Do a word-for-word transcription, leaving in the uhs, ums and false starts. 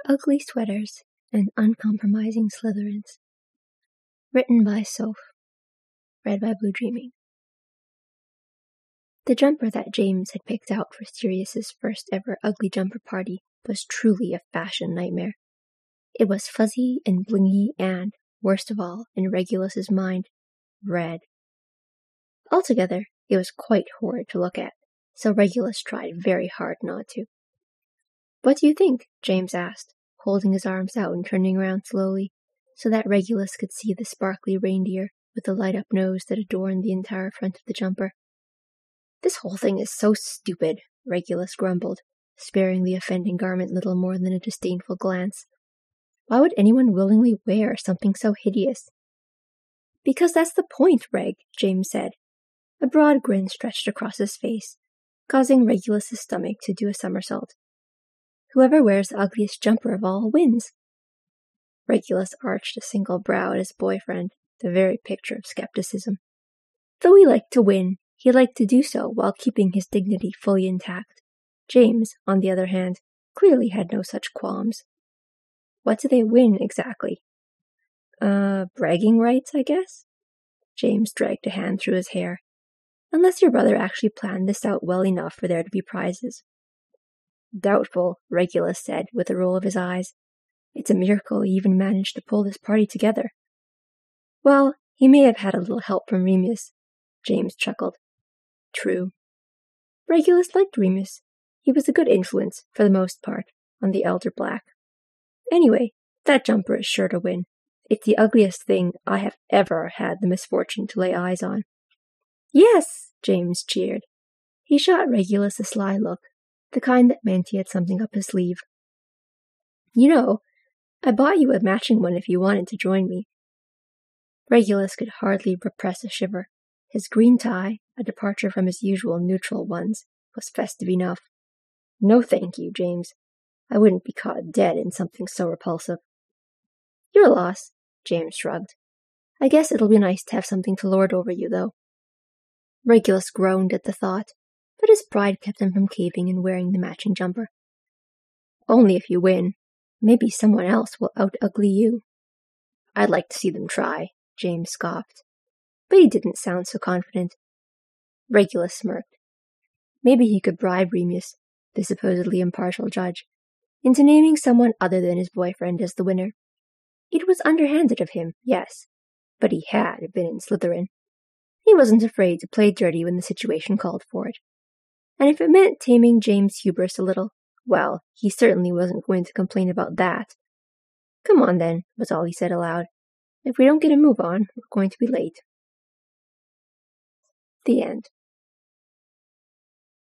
Ugly Sweaters and Uncompromising Slytherins. Written by Soph. Read by Blue Dreaming. The jumper that James had picked out for Sirius's first ever ugly jumper party was truly a fashion nightmare. It was fuzzy and blingy and, worst of all, in Regulus's mind, red. Altogether, it was quite horrid to look at, so Regulus tried very hard not to. "What do you think?" James asked, holding his arms out and turning around slowly, so that Regulus could see the sparkly reindeer with the light-up nose that adorned the entire front of the jumper. "This whole thing is so stupid," Regulus grumbled, sparing the offending garment little more than a disdainful glance. "Why would anyone willingly wear something so hideous?" "Because that's the point, Reg," James said. A broad grin stretched across his face, causing Regulus's stomach to do a somersault. "Whoever wears the ugliest jumper of all wins." Regulus arched a single brow at his boyfriend, the very picture of skepticism. Though he liked to win, he liked to do so while keeping his dignity fully intact. James, on the other hand, clearly had no such qualms. What do they win, exactly? Uh, bragging rights, I guess? James dragged a hand through his hair. Unless your brother actually planned this out well enough for there to be prizes. "Doubtful," Regulus said, with a roll of his eyes. "It's a miracle he even managed to pull this party together." "Well, he may have had a little help from Remus," James chuckled. "True." Regulus liked Remus. He was a good influence, for the most part, on the elder Black. "Anyway, that jumper is sure to win. It's the ugliest thing I have ever had the misfortune to lay eyes on." "Yes!" James cheered. He shot Regulus a sly look, the kind that meant he had something up his sleeve. "You know, I bought you a matching one if you wanted to join me." Regulus could hardly repress a shiver. His green tie, a departure from his usual neutral ones, was festive enough. "No thank you, James. I wouldn't be caught dead in something so repulsive." "Your loss," James shrugged. "I guess it'll be nice to have something to lord over you, though." Regulus groaned at the thought, but his pride kept him from caving and wearing the matching jumper. "Only if you win. Maybe someone else will out-ugly you." "I'd like to see them try," James scoffed. But he didn't sound so confident. Regulus smirked. Maybe he could bribe Remus, the supposedly impartial judge, into naming someone other than his boyfriend as the winner. It was underhanded of him, yes, but he had been in Slytherin. He wasn't afraid to play dirty when the situation called for it. And if it meant taming James' hubris a little, well, he certainly wasn't going to complain about that. "Come on, then," was all he said aloud. "If we don't get a move on, we're going to be late." The end.